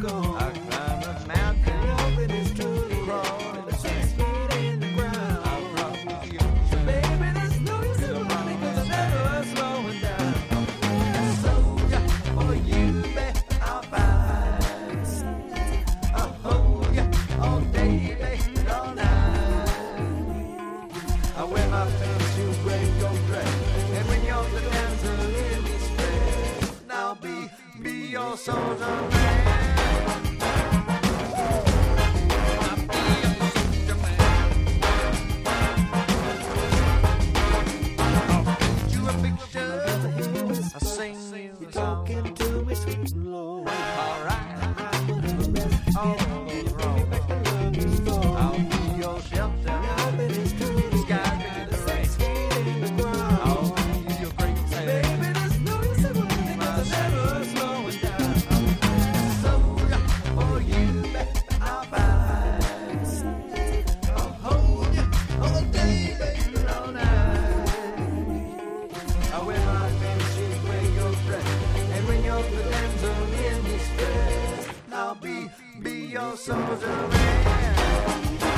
gone. I climb a mountain. Nothing is truly Crawl 6 feet in the ground. I'll rock with you. Baby, there's no use in running 'cause I'm never slowing down. Soldier, for you, babe, I'll fight. I'll hold you all day, babe, all night. I wear my fancy red gold dress, and when you're the damsel in distress, I'll be your soldier man. You're talking to me, sweet and low. Alright. All I'll be your shelter. Nothing is true. The sky bigger than 6 feet in the ground. I'll be your great sailor. Baby, there's no use in running 'cause I'm never slowing down. Soldier, for you, babe, I'll fight. I'll hold you all day, baby, all night. I wear my fancy gray gold dress, and when you're the damsel in distress, I'll be your soldier man.